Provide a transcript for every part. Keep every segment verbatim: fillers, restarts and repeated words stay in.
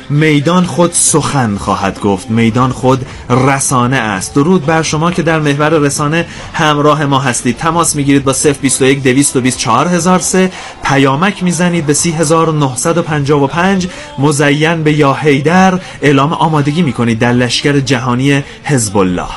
میدان خود سخن خواهد گفت، میدان خود رسانه است. درود بر شما که در محور رسانه همراه ما هستید. تماس میگیرید با صفر بیست و یک دویست و بیست چهار هزار و سه، پیامک میزنید به سی هزار و نهصد و پنجاه و پنج، مزین به یا حیدر اعلام آمادگی میکنید در لشکر جهانی حزب الله.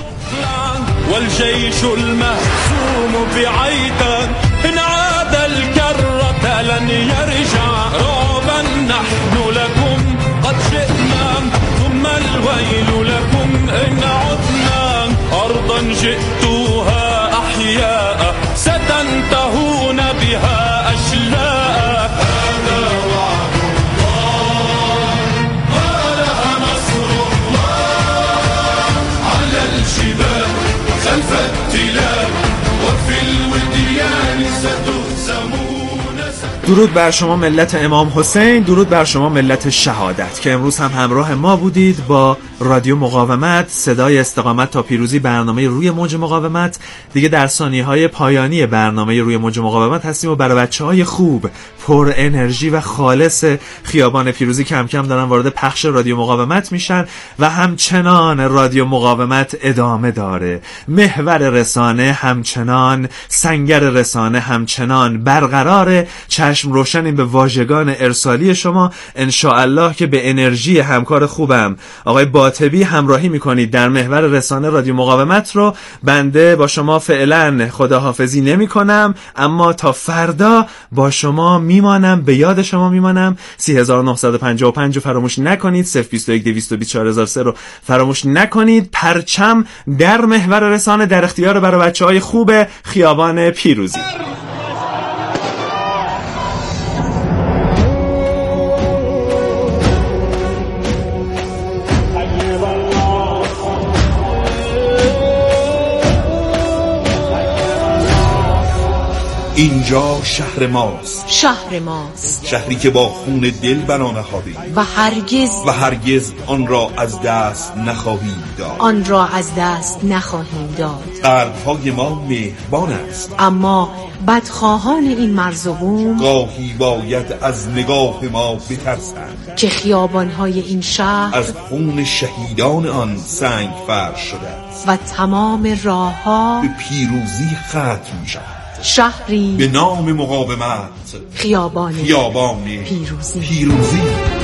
والجيش المهزوم بعيدا إن عاد الكرة لن يرجع رعبا نحن لكم قد جئنا ثم الويل لكم إن عدنا أرضا جئتوها أحياء ستنتهون بها أشلاء. هذا وعد الله ولها نصر الله على الجبال خلف التلال وفي الوديان ستهزمون. درود بر شما ملت امام حسین، درود بر شما ملت شهادت که امروز هم همراه ما بودید با رادیو مقاومت، صدای استقامت تا پیروزی، برنامه روی موج مقاومت. دیگه در ثانیه‌های پایانی برنامه روی موج مقاومت هستیم و برای بچه‌های خوب پر انرژی و خالص خیابان پیروزی کم کم دارن وارد پخش رادیو مقاومت میشن و همچنان رادیو مقاومت ادامه داره. محور رسانه همچنان، سنگر رسانه همچنان برقراره. چشم روشنیم به واژگان ارسالی شما. انشاءالله که به انرژی همکار خوبم آقای باطبی همراهی میکنید در محور رسانه رادیو مقاومت رو. بنده با شما فعلا خداحافظی نمی کنم، اما تا فردا با شما میمانم، به یاد شما میمانم. سی هزار و نهصد و پنجاه و پنج رو فراموش نکنید، صفر بیست و یک دویست و بیست چهار هزار و سه رو فراموش نکنید. پرچم در محور رسانه در اختیار برای بچهای خوب خیابان پیروزی. اینجا شهر ماست، شهر ماست، شهری که با خون دل بنا نهادیم و هرگز و هرگز آن را از دست نخواهیم داد، آن را از دست نخواهیم داد. قلب‌های ما مهربان است، اما بدخواهان این مرز و بوم گاهی باید از نگاه ما بترسند که خیابان‌های این شهر از خون شهیدان آن سنگ فرش شده است و تمام راه‌ها به پیروزی ختم شد. شهری به نام مقاومت، خیابان خیابان پیروزی, پیروزی.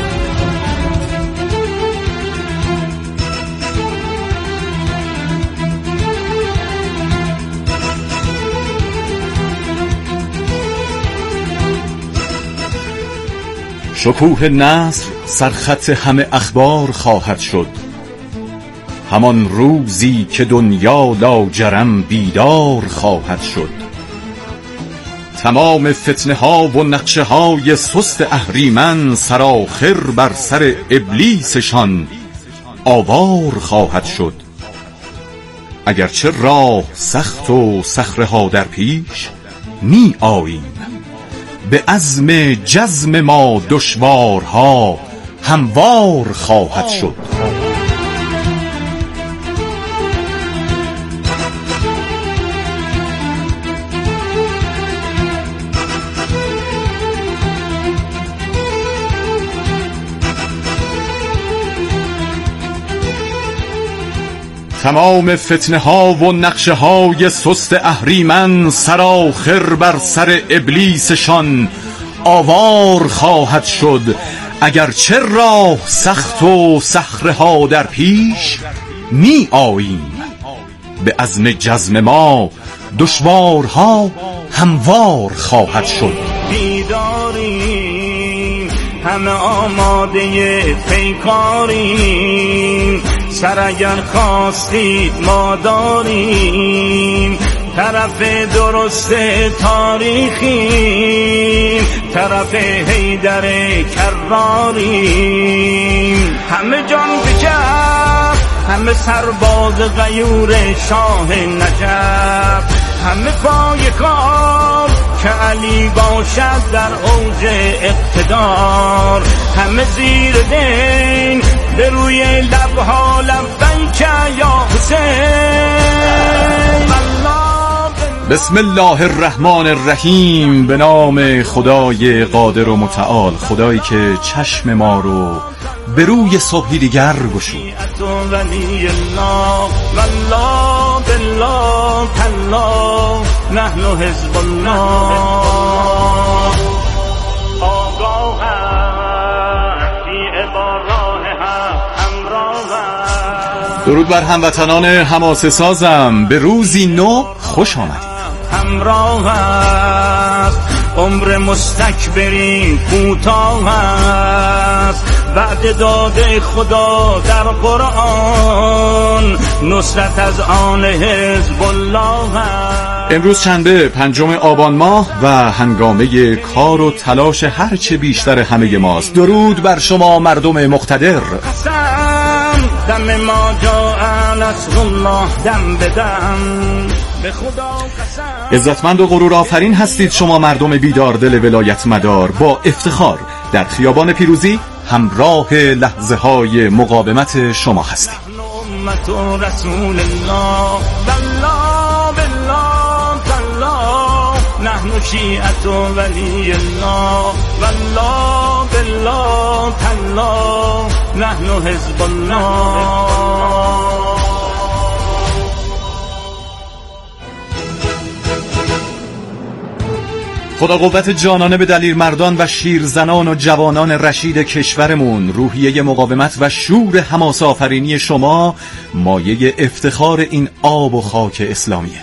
شکوه نصر سرخط همه اخبار خواهد شد، همان روزی که دنیا لاجرم بیدار خواهد شد. تمام فتنه ها و نقشه های سست اهریمن سرآخر بر سر ابلیسشان آوار خواهد شد. اگرچه راه سخت و صخره ها در پیش می آییم، به عزم جزم ما دشوارها هموار خواهد شد. تمام فتنه ها و نقشه های سست اهریمن سرآخر بر سر ابلیسشان آوار خواهد شد. اگرچه راه سخت و صخره ها در پیش می آییم، به عزم جزم ما دشوارها هموار خواهد شد. بیداریم همه آماده پیکاریم، سر اگر خواستید ما داریم، طرف درست تاریخیم، طرف حیدر کراریم. همه جان بجب، همه سرباز غیور شاه نجف، همه پای کار که علی باشد در اوج اقتدار، همه زیر دین به روی لبها لبیک یا حسین. بسم الله الرحمن الرحیم. به نام خدای قادر و متعال، خدایی که چشم ما رو به روی صبحی دیگر گشود. ولی الله والله بالله تالله نحن حزب الله. آگاه فی عباراه همراه. درود بر هموطنان حماسه سازم، به روزی نو خوش آمدید. همراه است عمر مستکبرین کوتاه است، وعده داده خدا در قرآن نصرت از آن حزب الله است. امروز شنبه پنجم آبان ماه و هنگامه کار و تلاش هرچه بیشتر همه ماست. درود بر شما مردم مقتدر. قسم دم ما جاء نصر الله دم بدم به خدا قسم. عزتمند و غرور آفرین هستید شما مردم بیدار دل ولایت مدار. با افتخار در خیابان پیروزی همراه لحظه های مقاومت شما هستیم. امت رسول الله بالله بالله تالله نحن شیعة ولی الله والله بالله تالله نحن حزب الله. خدا قوت جانانه به دلیر مردان و شیرزنان و جوانان رشید کشورمون. روحیه مقاومت و شور حماسه آفرینی شما مایه افتخار این آب و خاک اسلامیه.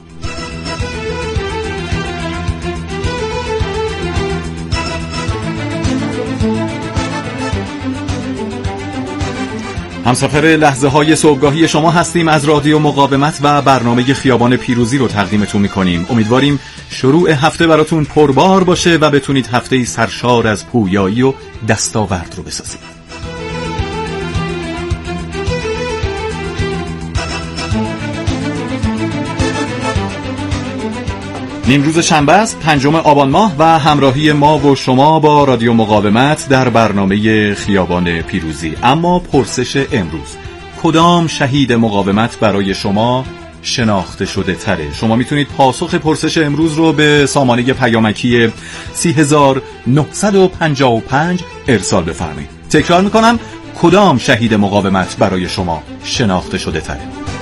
همسفر لحظه های صبحگاهی شما هستیم. از رادیو مقاومت و برنامه خیابان پیروزی رو تقدیمتون میکنیم. امیدواریم شروع هفته براتون پربار باشه و بتونید هفته‌ای سرشار از پویایی و دستاورد رو بسازید. نیمروز شنبه است، پنجم آبان ماه و همراهی ما و شما با رادیو مقاومت در برنامه خیابان پیروزی. اما پرسش امروز: کدام شهید مقاومت برای شما شناخته شده تره؟ شما میتونید پاسخ پرسش امروز رو به سامانه پیامکی سی هزار و نهصد و پنجاه و پنج ارسال بفرمایید. تکرار میکنم، کدام شهید مقاومت برای شما شناخته شده تره؟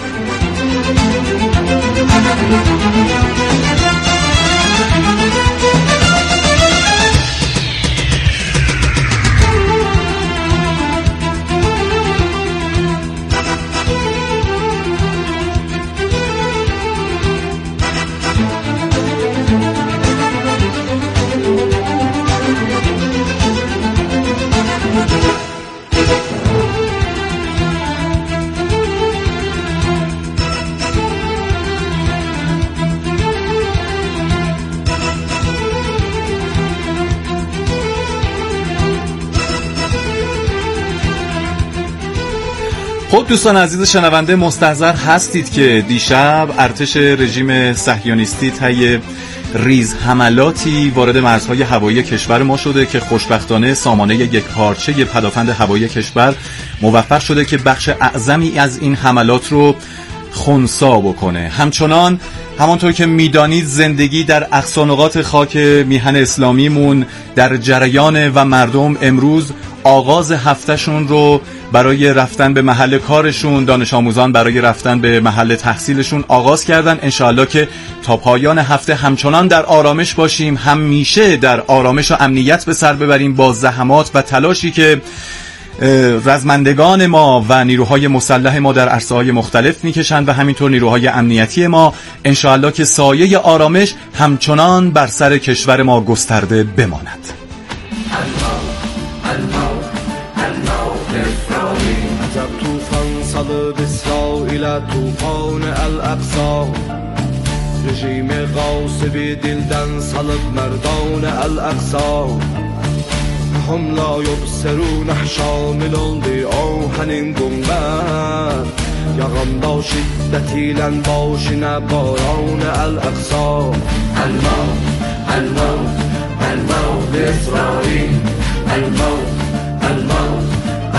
خب دوستان عزیز شنونده، مستحضر هستید که دیشب ارتش رژیم صهیونیستی طی ریز حملاتی وارد مرزهای هوایی کشور ما شده که خوشبختانه سامانه یکپارچه پدافند هوایی کشور موفق شده که بخش اعظمی از این حملات رو خنثی بکنه. همچنان همانطور که میدانید زندگی در اقصا نقاط خاک میهن اسلامیمون در جریان و مردم امروز آغاز هفتهشون رو برای رفتن به محل کارشون، دانش آموزان برای رفتن به محل تحصیلشون آغاز کردن. انشاءالله که تا پایان هفته همچنان در آرامش باشیم، همیشه در آرامش و امنیت به سر ببریم با زحمات و تلاشی که رزمندگان ما و نیروهای مسلح ما در عرصه‌های مختلف میکشند و همینطور نیروهای امنیتی ما. انشاءالله که سایه آرامش همچنان بر سر کشور ما گسترده بماند. توفان الاقصا رژیم غاصبی دلدن صلب مردان الاقصا هم لا یبصرون شامل oldu آهنین گنبد یغم شدتی لن باشن باران الاقصا الموت الموت الموت اسرائیل الموت الموت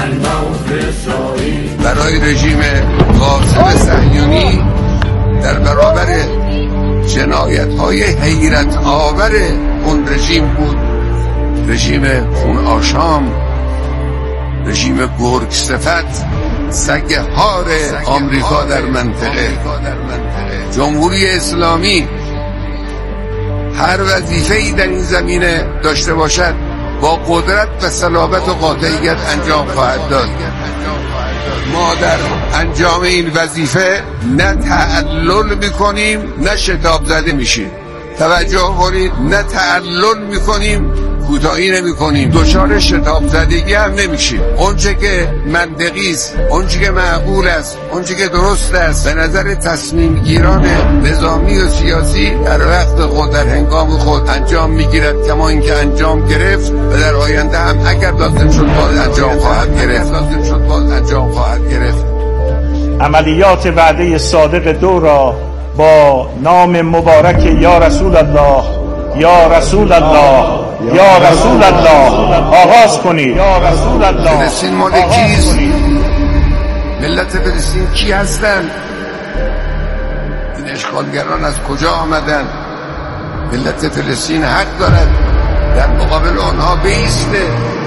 برای رژیم غاصب صهیونی در برابر جنایت‌های حیرت آور اون رژیم بود، رژیم خون آشام رژیم گرگ صفت، سگ هار آمریکا در منطقه. جمهوری اسلامی هر وظیفه‌ای در این زمینه داشته باشد با قدرت و صلابت و قاطعیت انجام خواهد داد. ما در انجام این وظیفه نه تعلل میکنیم نه شتاب زده میشیم. توجه کنید، نه تعلل میکنیم کوتاهی نمی کنیم، دچار شتاب زدگی هم نمیشیم. اونچه که منطقی است، اونچه که معقول است، اونچه که درست است به نظر تصمیم گیران نظامی و سیاسی در وقت خود، در هنگام خود انجام میگیرد، کما اینکه انجام گرفت و در آینده هم اگر لازم شد باز انجام خواهد گرفت لازم شد باز انجام خواهد گرفت. عملیات وعده صادق دو را با نام مبارک یا رسول الله یا رسول الله یا رسول الله آغاز کنید. یا رسول الله. فلسطین مال کیست؟ ملت فلسطین کی هستند؟ این اشغالگران از کجا آمدند؟ ملت فلسطین حق دارد در مقابل آنها بایسته.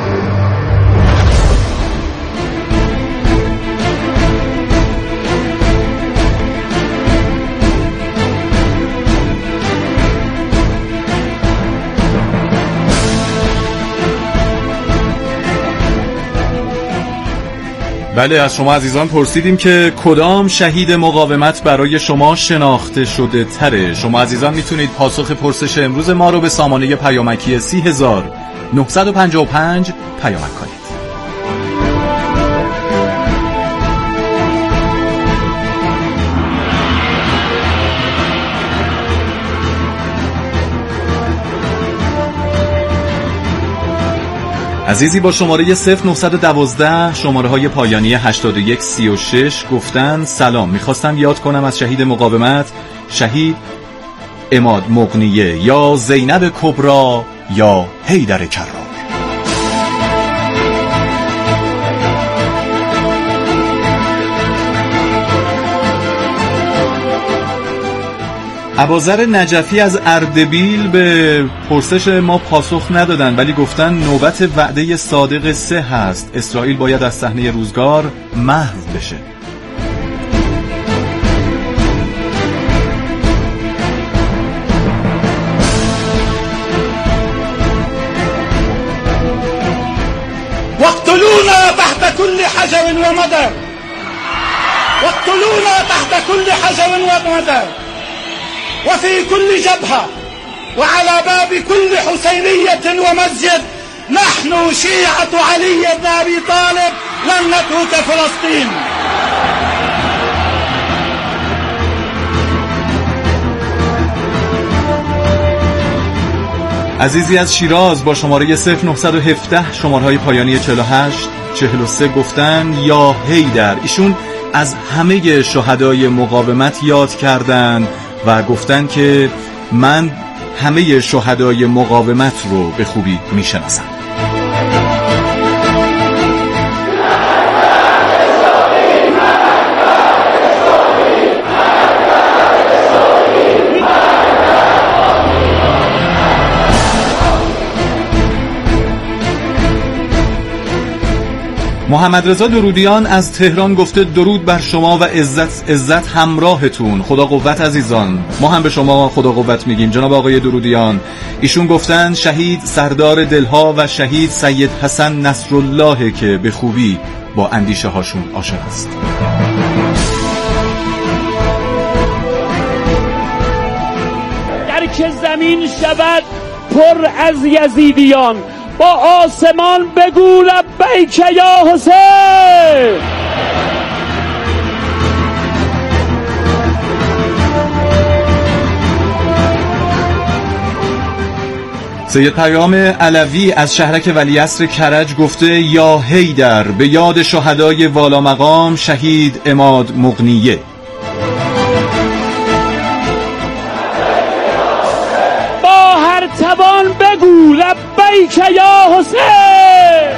بله، از شما عزیزان پرسیدیم که کدام شهید مقاومت برای شما شناخته شده تره. شما عزیزان میتونید پاسخ پرسش امروز ما رو به سامانه پیامکی سی هزار نهصد و پنجاه و پنج پیامک کنید. عزیزی با شماره صفر نه یک دو شماره های پایانی هشتاد و یک سی و شش گفتن سلام، میخواستم یاد کنم از شهید مقاومت شهید عماد مقنیه یا زینب کبرا یا حیدر کرار. ابوذر نجفی از اردبیل به پرسش ما پاسخ ندادن، ولی گفتن نوبت وعده صادق سه هست، اسرائیل باید از صحنه روزگار محو بشه. واقتلونا تحت كل حجر ومدر، واقتلونا تحت كل حجر ومدر، وفي كل جبهة وعلى باب كل حسينية ومسجد نحن شيعة علي بن أبي طالب لن نترك فلسطين. عزیزی از شیراز با شماره صفر نه یک هفت شماره های پایانی چهل و هشت چهل و سه گفتن یا حیدر. ایشون از همه شهدای مقاومت یاد کردن و گفتن که من همه شهدای مقاومت رو به خوبی میشناسم. محمد رضا درودیان از تهران گفته درود بر شما و عزت عزت همراهتون. خدا قوت عزیزان. ما هم به شما خدا قوت میگیم جناب آقای درودیان. ایشون گفتن شهید سردار دلها و شهید سید حسن نصرالله که به خوبی با اندیشه هاشون آشنا است. در که زمین شود پر از یزیدیان با آسمان بگو لبیک یا حسین. سید پیام علوی از شهرک ولیعصر کرج گفته یا حیدر به یاد شهدای والا مقام شهید عماد مقنیه. با هر توان بگو لبیک یا حسین.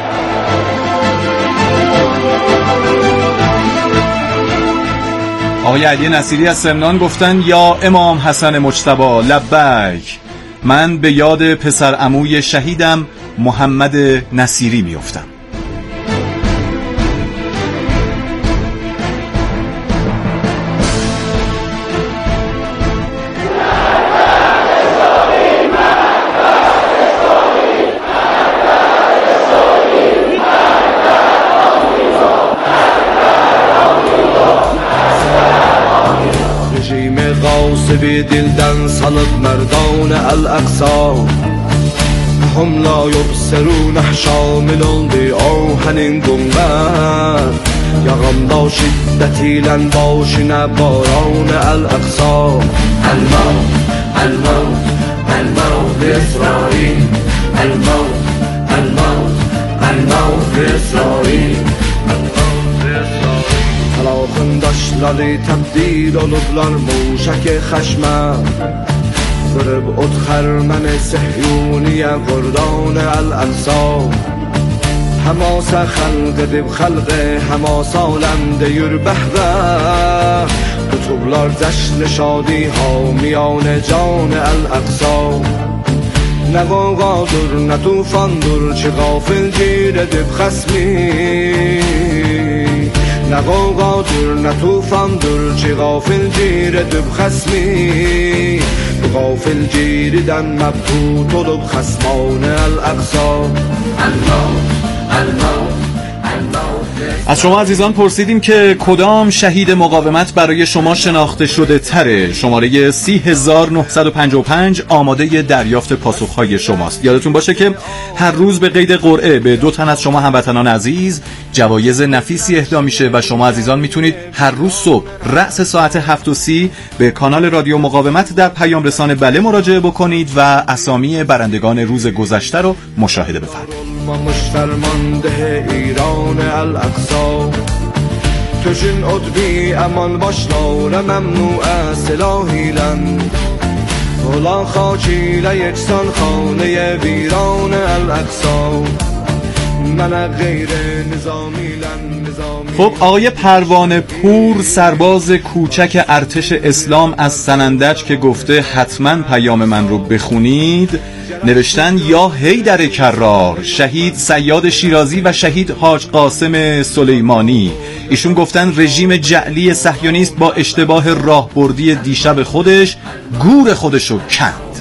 آقای علی نصیری از سمنان گفتن یا امام حسن مجتبی لبیک، من به یاد پسر عموی شهیدم محمد نصیری میافتم. bir dildən salıb mərdan Əl-Əqsa هم لا یبصرون شامل oldu آهنین گنبد یغمدا شدتی لن باشینه باران الاقصا الموت الموت الموت اسرائیل الموت الموت الموت اسرائیل Talaxındaşları təbdil olublar muşək xəşmə Qırıb ot xərməni səhyuniyə qurdan Əl-Əqsa Həmasə xəlq edib xəlqə həmas aləmdə yür bəhrə Qutublar cəşn şadi hamiyan can Əl-Əqsa Nə qavqadır, nə tufandır ki qafil gir edib xəsmi Nə qavqadır, nə tufandır ki qafil gir edib xəsmi غافل گیریدن مبهوت olub خصمان الاقصا الموت الموت از شما عزیزان پرسیدیم که کدام شهید مقاومت برای شما شناخته شده تره. شماره سی هزار و نهصد و پنجاه و پنج آماده دریافت پاسخهای شماست. یادتون باشه که هر روز به قید قرعه به دو تن از شما هموطنان عزیز جوایز نفیسی اهدا میشه و شما عزیزان میتونید هر روز صبح رأس ساعت هفت و سی به کانال رادیو مقاومت در پیام رسان بله مراجعه بکنید و اسامی برندگان روز گذشته رو مشاهده بفرمایید. Tözün odbi aman başlara məmnuə silahilən Olan xaç ilə yeksan xanəyə viran Əl-Əqsa Mənə qeyri nizamilən nizami خب آقای پروانه پور سرباز کوچک ارتش اسلام از سنندج که گفته حتما پیام من رو بخونید نوشتن یا حیدر کرار شهید صیاد شیرازی و شهید حاج قاسم سلیمانی ایشون گفتن رژیم جعلی صهیونیست با اشتباه راهبردی دیشب خودش گور خودشو کند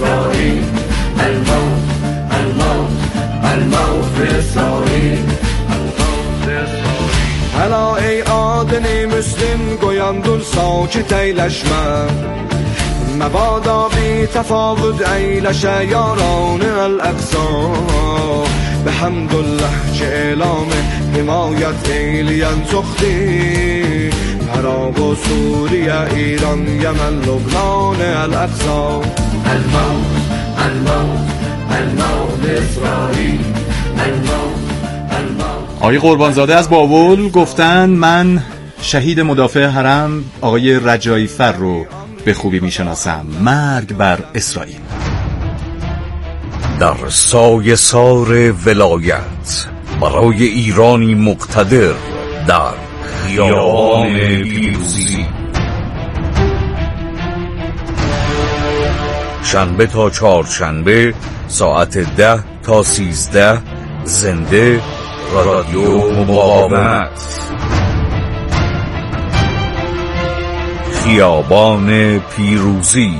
Həla ey adını müslim qoyandur sakit eyləşmə Məbada bir təfavüd eyləşə yaranı Əl-Əqsa Bəhəmdülləh ki elamı himayət eyləyən çoxdir Əraq و Suriyə, İran, Yəmən, Lübnan Əl-Əqsa Əl-Mavt, Əl-Mavt, Əl-Mavt İsrail Əl-Mavt آقای قربانزاده از بابل گفتن من شهید مدافع حرم آقای رجایی فر رو به خوبی میشناسم مرگ بر اسرائیل در سایه سار ولایت برای ایرانی مقتدر در خیابان پیروزی شنبه تا چهارشنبه ساعت ده تا سیزده زنده رادیو مقاومت خیابان پیروزی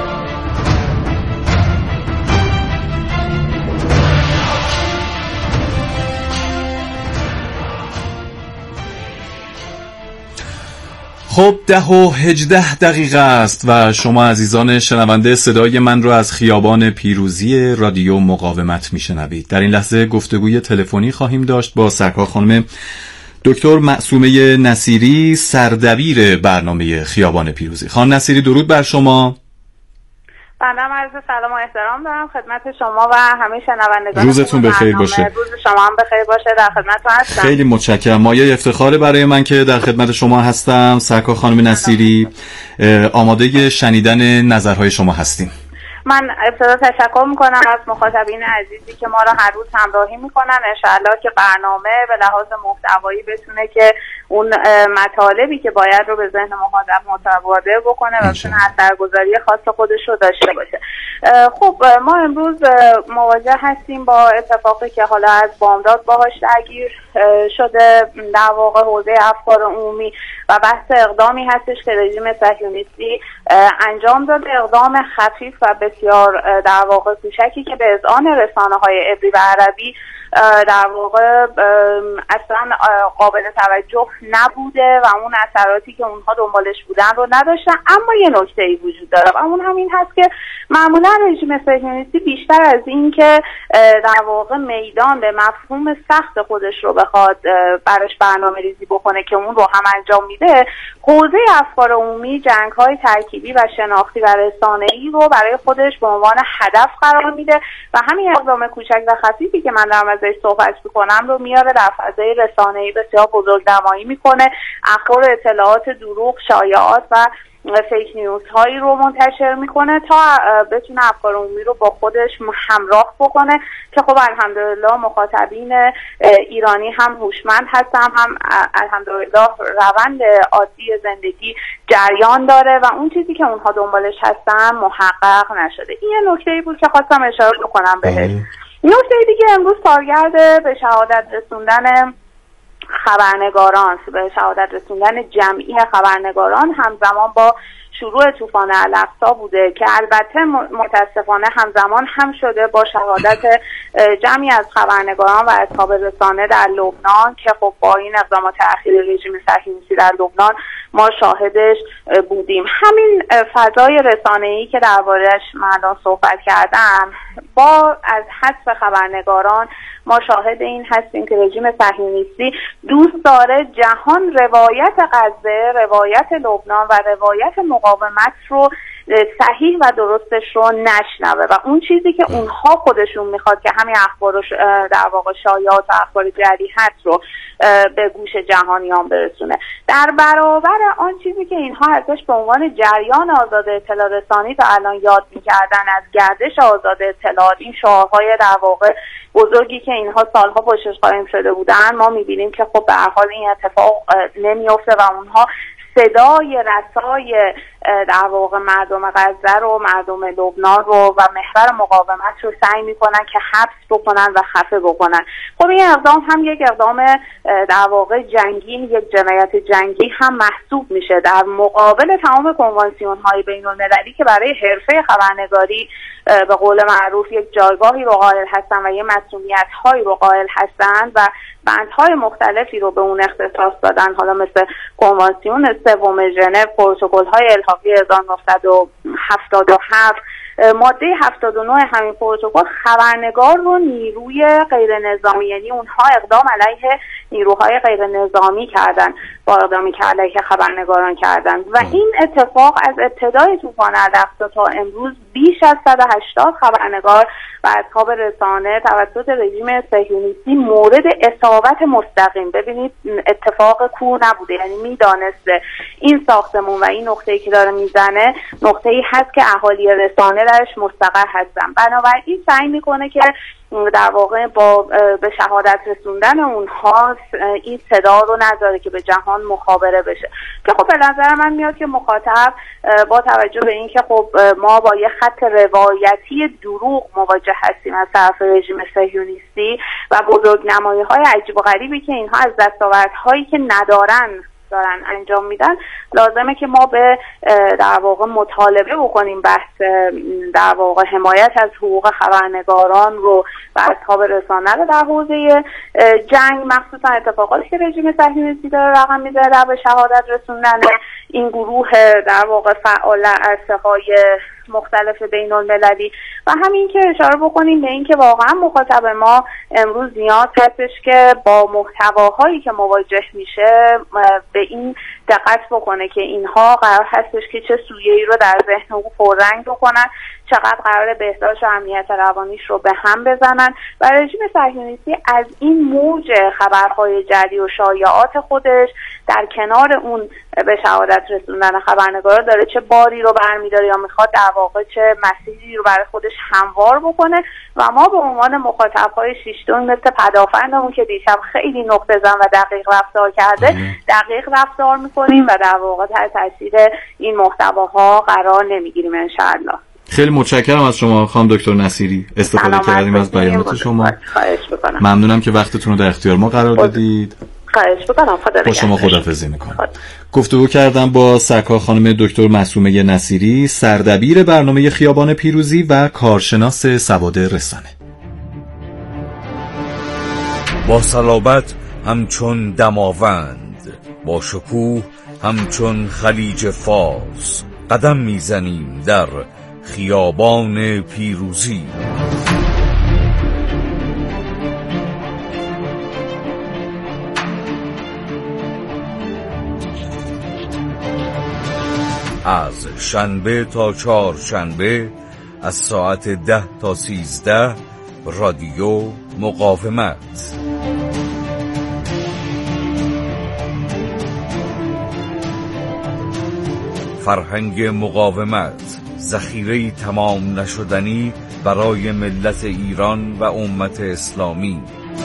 خب ده و هجده دقیقه است و شما عزیزان شنونده صدای من رو از خیابان پیروزی رادیو مقاومت میشنوید. در این لحظه گفتگوی تلفنی خواهیم داشت با سرکار خانم دکتر معصومه نصیری سردبیر برنامه خیابان پیروزی. خانم نصیری درود بر شما. بنده عرض سلام و احترام دارم خدمت شما و همه شنوندگان. روزتون بخیر باشه. روز شما هم بخیر باشه. در خدمتتون هستم. خیلی متشکرم. مایه افتخاره برای من که در خدمت شما هستم. سرکار خانم نصیری آماده شنیدن نظرهای شما هستیم. من ابتدا تشکر میکنم از مخاطبین عزیزی که ما را هر روز همراهی میکنن. انشاءالله که برنامه به لحاظ محتوایی بتونه که اون مطالبی که باید رو به ذهن مخاطب متبادر بکنه و بتونه اثرگذاری خاص خودش رو داشته باشه. خب ما امروز مواجه هستیم با اتفاقی که حالا از بامداد باهاش درگیر شده، در واقع حوزه افکار عمومی و بحث اقدامی هستش که رژیم صهیونیستی انجام داده، اقدام خفیف و بسیار در واقع کوچکی که به اذعان رسانه‌های عبری و عربی در واقع اصلا قابل توجه نبوده و اون اثراتی که اونها دنبالش بودن رو نداشتن. اما یه نکته‌ای وجود داره و اون همین هست که معمولا رژیم صهیونیستی بیشتر از این که در واقع میدان به مفهوم سخت خودش رو بخواد برش برنامه ریزی بکنه که اون رو هم انجام میده، حوزه افکار عمومی، جنگ‌های ترکیبی و شناختی و رسانه‌ای رو برای خودش به عنوان هدف قرار میده و همین اقدام کوچک و خفیفی که من دارم ازش صحبت میکنم رو میاره در فضای رسانه‌ای بسیار بزرگنمایی میکنه، اخبار، اطلاعات دروغ، شایعات و فیک نیوز هایی رو منتشر میکنه تا بتونه افکار عمومی رو با خودش همراه بکنه که خب الحمدلله مخاطبین ایرانی هم هوشمند هستن، هم الحمدلله روند عادی زندگی جریان داره و اون چیزی که اونها دنبالش هستن محقق نشده. این یه نکته‌ای بود که خواستم اشاره بکنم بهش. نکته دیگه امروز سالگرد به شهادت رسوندن خبرنگاران، به شهادت رسوندن جمعی خبرنگاران همزمان با شروع طوفان الاقصی بوده که البته متاسفانه همزمان هم شده با شهادت جمعی از خبرنگاران و اصحاب رسانه در لبنان که خب با این اقدامات اخیر رژیم صهیونیستی در لبنان ما شاهدش بودیم. همین فضای رسانه‌ای که درباره‌اش من الان صحبت کردم، با از حذف خبرنگاران ما شاهد این هستیم که رژیم صهیونیستی دوست داره جهان روایت غزه، روایت لبنان و روایت مقاومت رو صحیح و درستش رو نشنوه و اون چیزی که اونها خودشون میخواد که همین اخبار در واقع شایعات و اخبار جعلی هست رو به گوش جهانیان برسونه. در برابر آن چیزی که اینها ازش به عنوان جریان آزاد اطلاع رسانی تا الان یاد میکردن از گردش آزاد اطلاعات، این شعارهای در واقع بزرگی که اینها سالها پشتش قایم شده بودن، ما میبینیم که خب به هر حال این اتفاق نمیفته و اونها صدای رسای در واقع مردم غزه رو، مردم لبنان رو و محور مقاومت رو سعی میکنن که حبس بکنن و خفه بکنن. خب این اقدام هم یک اقدام در واقع جنگی، یک جنایت جنگی هم محسوب میشه در مقابل تمام کنوانسیون های بین المللی که برای حرفه خبرنگاری به قول معروف یک جایگاهی رو قائل هستن و یه مسئولیت هایی رو قائل هستن و بندهای مختلفی رو به اون اختصاص دادن، حالا مثل کنوانسیون سوم ژنو، پروتکل های الحاقی هزار و نهصد و هفتاد و هفت، ماده هفتاد و نه همین پروتکل خبرنگار رو نیروی غیر نظامی، یعنی اونها اقدام علیه نیروهای غیر نظامی کردن با اقدامی که علیه خبرنگاران کردن و این اتفاق از ابتدای طوفان الاقصی تا امروز بیش از صد و هشتاد خبرنگار و اصحاب رسانه توسط رژیم صهیونیستی مورد اصابت مستقیم، ببینید اتفاق کور نبوده، یعنی میدانسته این ساختمون و این نقطه‌ای که داره میزنه نقطه‌ای هست که اهالی رسانه درش مستقر هستن، بنابراین سعی میکنه که در واقع با به شهادت رسوندن اونها این صدا رو نذاره که به جهان مخابره بشه که خب به نظر من میاد که مخاطب با توجه به این که خب ما با یه خط روایتی دروغ مواجه هستیم از طرف رژیم صهیونیستی و بزرگنمایی‌های عجیب و غریبی که اینها از دستاوردهایی که ندارن دارن انجام میدن، لازمه که ما به در واقع مطالبه بکنیم بحث در واقع حمایت از حقوق خبرنگاران رو و اصحاب رسانه رو در حوزه جنگ، مخصوصا اتفاقاتی که رژیم صهیونیستی داره رقم میزنه به شهادت رسوندن این گروه در واقع فعال عرصه‌های مختلف بین المللی و همین که اشاره بکنیم به این که واقعا مخاطب ما امروز نیاز هستش که با محتواهایی که مواجه میشه به این دقت بکنه که اینها قرار هستش که چه سویه‌ای رو در ذهن او پررنگ بکنن، چقدر قرار بهداشت و امنیت روانیش رو به هم بزنن و رژیم صهیونیستی از این موج خبرهای جعلی و شایعات خودش در کنار اون به شهادت رسوندن خبرنگارا داره چه باری رو برمی‌داره یا میخواد در واقع چه مسیری رو برای خودش هموار بکنه و ما به عنوان مخاطب‌های شیشتون مثل پدافندمون که دیشب خیلی نقطه زن و دقیق رفتار کرده دقیق رفتار میکنیم و در واقع تحت تاثیر این محتواها قرار نمیگیریم انشاءالله. خیلی متشکرم از شما خانم دکتر نصیری، استفاده کردیم از بیانات شما. خواهش می‌کنم. ممنونم که وقتتون رو در اختیار ما قرار دادید. خواهش می‌کنم. خدا با شما خداحافظی می‌کنم. گفتگو کردم با سرکار خانم دکتر معصومه نصیری، سردبیر برنامه خیابان پیروزی و کارشناس سواد رسانه. با صلابت همچون دماوند، با شکوه همچون خلیج فارس قدم میزنیم در خیابان پیروزی. از شنبه تا چهارشنبه از ساعت ده تا سیزده رادیو مقاومت. فرهنگ مقاومت، ذخیره تمام نشدنی برای ملت ایران و امت اسلامی.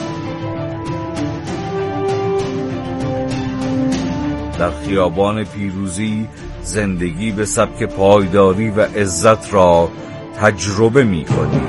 در خیابان پیروزی زندگی به سبک پایداری و عزت را تجربه می کنیم.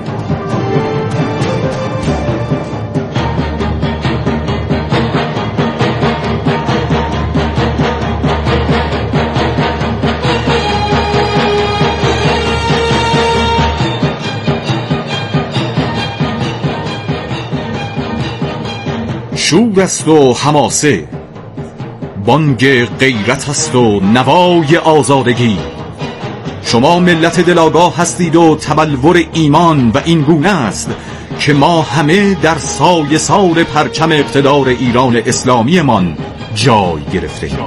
شور است و حماسه، بانگ غیرت است و نوای آزادگی. شما ملت دلاگاه هستید و تبلور ایمان و این گونه است که ما همه در سایه سار پرچم اقتدار ایران اسلامی من جای گرفته ایم.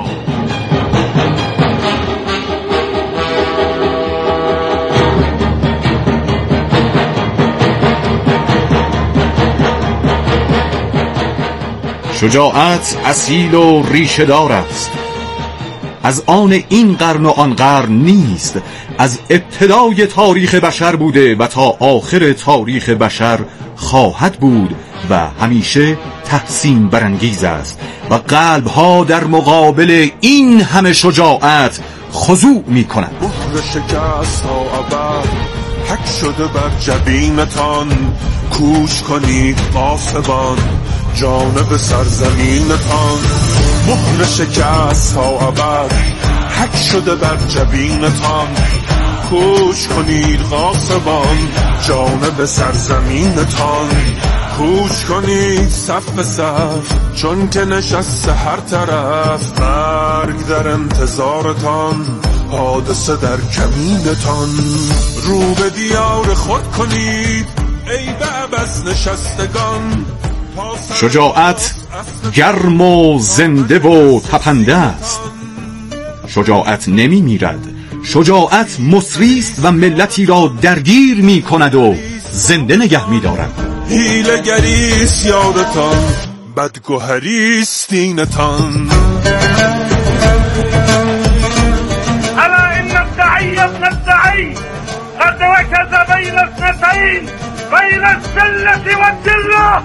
شجاعت اصیل و ریشه دار است، از آن این قرن و آن قرن نیست، از ابتدای تاریخ بشر بوده و تا آخر تاریخ بشر خواهد بود و همیشه تحسین برانگیز است و قلبها در مقابل این همه شجاعت خضوع می کنند. مهر شکست ها ابد حک شده بر جبینتان، کوش کنید قاصبان جانب سرزمینتان. مهر شکست ها ابد حک شده بر جبینتان، کوش کنید غاصبان جانب سرزمینتان. کوش کنید صف به صف چون که نشسته هر طرف، مرگ در انتظارتان حادثه در کمینتان. رو به دیار خود کنید ای به عبس نشستگان. شجاعت گرم و زنده و تپنده است، شجاعت نمی میرد، شجاعت مصری است و ملتی را درگیر می کند و زنده نگه می دارد. حیله‌گریست یادتان، بدگوهریست دینتان. الا ان الدعي ابن الدعي قد وكز بين اثنتين، بين الذلة والذلة.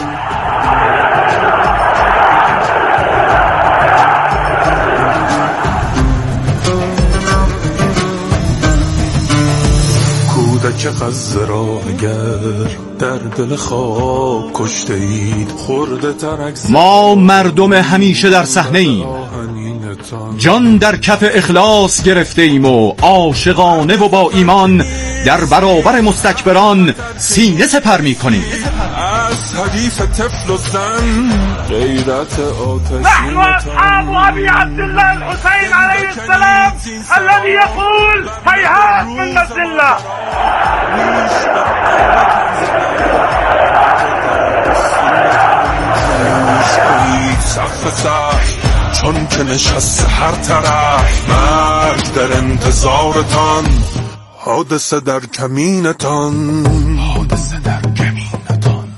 کودک غزه را اگر در دل خواب کشته اید، خورده ترک ما مردم همیشه در صحنه ایم، جان در کف اخلاص گرفته ایم و عاشقانه و با ایمان در برابر مستکبران سینه سپر می کنیم. از حدیث طفل و زن غیرت آتشین نحن اصحاب ابي عبد الله الحسين عليه السلام الذي يقول هيهات من الذله. صف صف چون که نشست هر طرف، مرگ در انتظارتان حادثه در کمینتان. حادثه در کمینتان.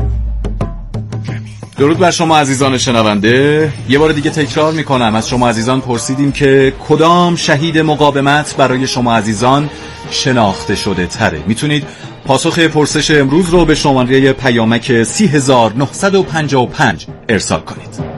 درود بر شما عزیزان شنونده. یه بار دیگه تکرار میکنم، از شما عزیزان پرسیدیم که کدام شهید مقاومت برای شما عزیزان شناخته شده تره. میتونید پاسخ پرسش امروز رو به شماره پیامک سه هزار و نهصد و پنجاه و پنج ارسال کنید.